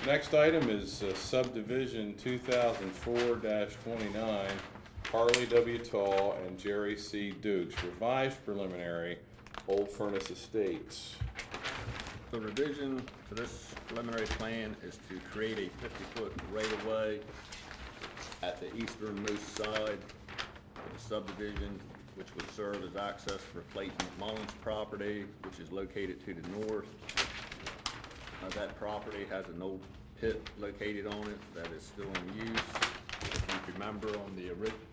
Next item is subdivision 2004-29, Harley W. Tall and Jerry C. Dukes, revised preliminary, Old Furnace Estates. The revision to this preliminary plan is to create a 50-foot right-of-way at the easternmost side of the subdivision, which would serve as access for Clayton McMullen's property, which is located to the north. That property has an old pit located on it that is still in use. If you remember on the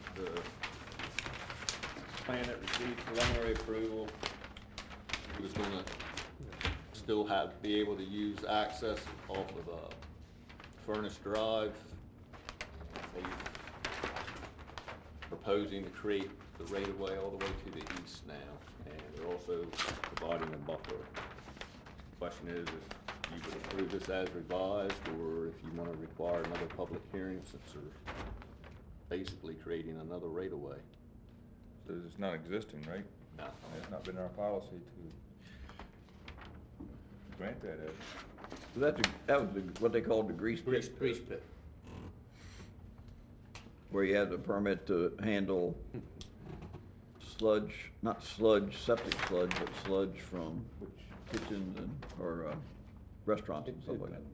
plan that received preliminary approval, it was going to still be able to use access off of Furnace Drive. They're proposing to create the right-of-way all the way to the east now, and they're also providing a buffer. The question is if you would approve this as revised, or if you want to require another public hearing, since they're basically creating another right-of-way. So it's not existing, right? No. It's not been our policy to grant that as. So that was what they called the grease pit. Grease pit. Where you had a permit to handle sludge, not sludge, septic sludge, but sludge from kitchens or restaurants and stuff like that.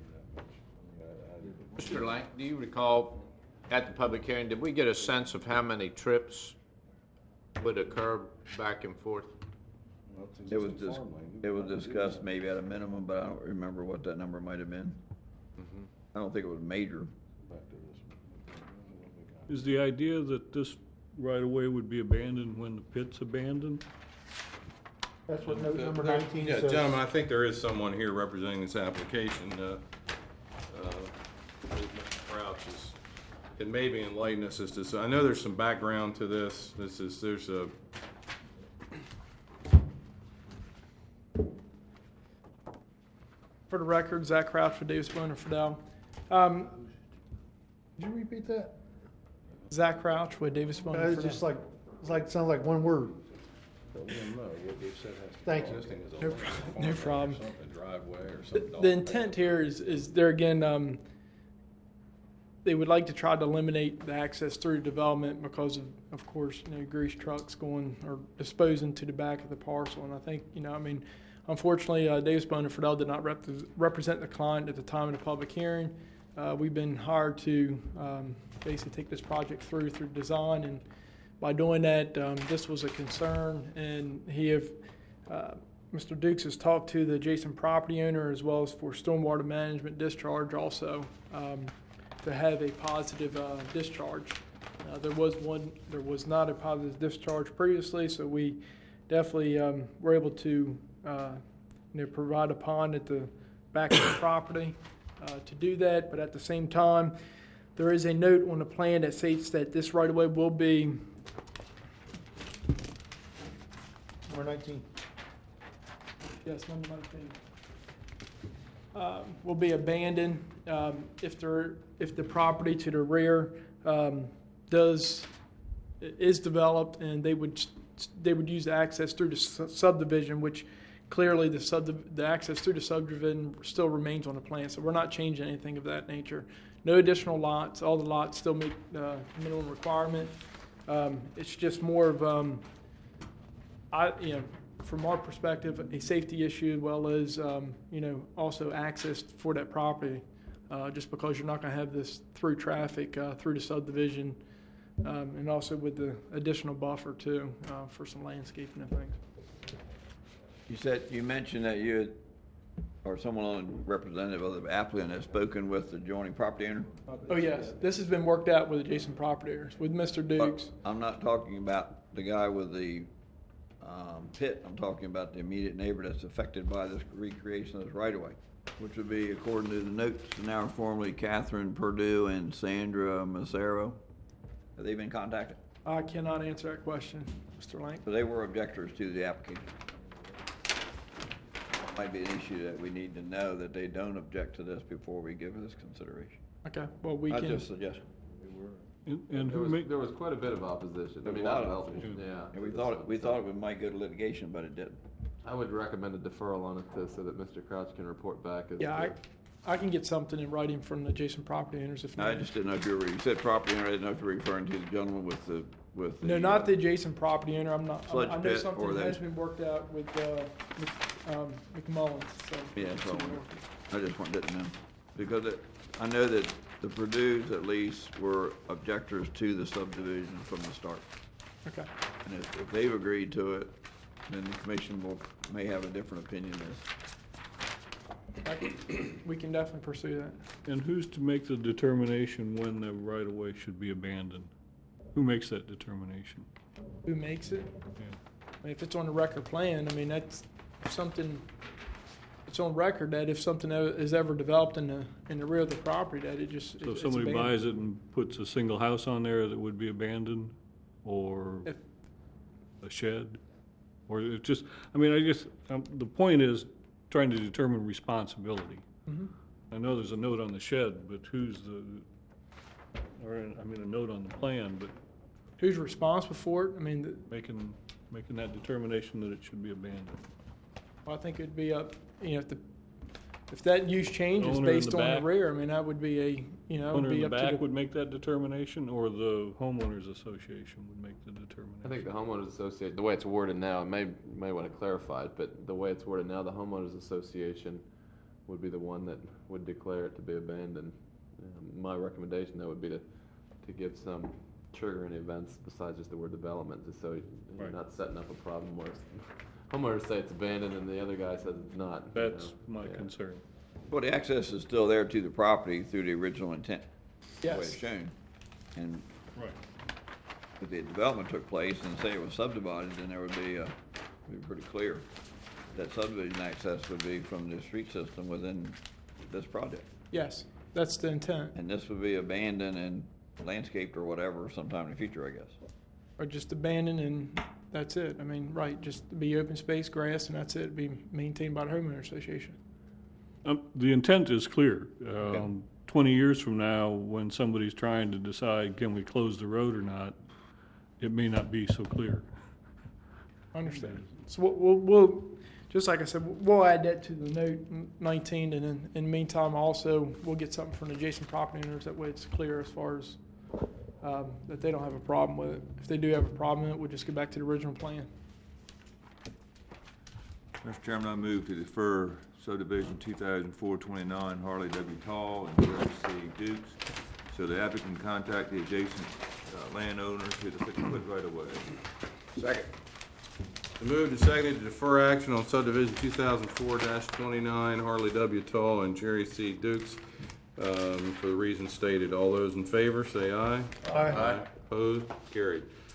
Mr. Lang, do you recall at the public hearing, did we get a sense of how many trips would occur back and forth? It was discussed maybe at a minimum, but I don't remember what that number might have been. Mm-hmm. I don't think it was major. Is the idea that this right-of-way would be abandoned when the pit's abandoned? That's what note number 19 Yeah, says. gentlemen, I think there is someone here representing this application. Mr. Crouch can maybe enlighten us as to, so I know there's some background to this. There's a, For the record, Zach Crouch for Davis Boner Fidel. Did you repeat that? Zach Crouch with Davis Boner It's Fidel. just like, sounds like one word. Thank you. No problem. Driveway or something. The intent here is there again, they would like to try to eliminate the access through development because of course, grease trucks going or disposing to the back of the parcel. And I think, unfortunately, Davis Boner Fidel did not represent the client at the time of the public hearing. We've been hired to basically take this project through design, and by doing that, this was a concern, and Mr. Dukes has talked to the adjacent property owner as well as for stormwater management discharge also to have a positive discharge. There was not a positive discharge previously, so we definitely were able to provide a pond at the back of the property to do that. But at the same time, there is a note on the plan that states that this right-of-way will be Number 19. Yes, number 19. Will be abandoned if the property to the rear is developed, and they would use the access through the subdivision, which clearly the access through the subdivision still remains on the plan. So we're not changing anything of that nature. No additional lots. All the lots still meet the minimum requirement. It's just more of from our perspective, a safety issue, as well as, also access for that property, just because you're not going to have this through traffic through the subdivision, and also with the additional buffer, too, for some landscaping and things. You mentioned that you or someone representative of the applicant has spoken with the adjoining property owner? Oh, yes. This has been worked out with adjacent property owners, with Mr. Dukes. But I'm not talking about the guy with the pit. I'm talking about the immediate neighbor that's affected by this recreation of this right-of-way, which would be, according to the notes, now formally Catherine Purdue and Sandra Massaro. Have they been contacted? I cannot answer that question, Mr. Lang. So they were objectors to the application. Might be an issue that we need to know that they don't object to this before we give this consideration. Okay, well, we That's can. just a suggestion. And There was quite a bit of opposition. There was a lot of opposition. Yeah. And we thought it might go to litigation, but it didn't. I would recommend a deferral on it so that Mr. Crouch can report back. Yeah, I can get something in writing from the adjacent property owners if I needed. just didn't know if you said property owner, I didn't know if you were referring to the gentleman with the. No, not the adjacent property owner. I'm not. Sludge I know pit or something the- has been worked out with McMullins. So Yeah, that's all I didn't know. Because I know that the Purdue's at least were objectors to the subdivision from the start. Okay. And if they've agreed to it, then the commission may have a different opinion there. We can definitely pursue that. And who's to make the determination when the right-of-way should be abandoned? Who makes that determination? Who makes it? Yeah. I mean, if it's on the record plan, I mean, that's something, it's on record that if something is ever developed in the rear of the property, that it just, So if it's somebody abandoned. buys it and puts a single house on there that would be abandoned, or If- a shed? Or it just, I mean, I guess, the point is trying to determine responsibility. Mhm. I know there's a note on the shed, but who's the, or, I mean, a note on the plan, but Who's responsible for it? I mean, making that determination that it should be abandoned. I think it'd be up, if that use changes Owner in based the on back. the rear, I mean, that would be that would Owner in be the up back to would make that determination, or the homeowners association would make the determination? I think the homeowners association, the way it's worded now, you may want to clarify it, but the way it's worded now, the homeowners association would be the one that would declare it to be abandoned. My recommendation, though, would be to give some triggering events besides just the word development, just so you're Right. not setting up a problem where homeowners say it's abandoned and the other guy says it's not. you That's know? my Yeah. concern. Well, the access is still there to the property through the original intent, the way it's Yes. shown. And Right. if the development took place and say it was subdivided, then there would be pretty clear that subdivision access would be from the street system within this project. Yes, that's the intent. And this would be abandoned and landscaped or whatever sometime in the future, I guess. Or just abandoned and that's it. I mean, right, just be open space, grass, and that's it. Be maintained by the homeowner association. The intent is clear. 20 years from now, when somebody's trying to decide, can we close the road or not, it may not be so clear. I understand. So we'll just like I said, we'll add that to the note 19, and then in the meantime, also we'll get something from the adjacent property owners. That way, it's clear as far as that they don't have a problem with it. If they do have a problem with it, we'll just get back to the original plan. Mr. Chairman, I move to defer subdivision 2004-29 Harley W. Tall and Jerry C. Dukes, so the applicant can contact the adjacent landowner to the 50-foot right-of-way. Second. Moved and seconded to defer action on subdivision 2004-29 Harley W. Tall and Jerry C. Dukes for the reasons stated. All those in favor, say aye. Aye. Opposed? Carried.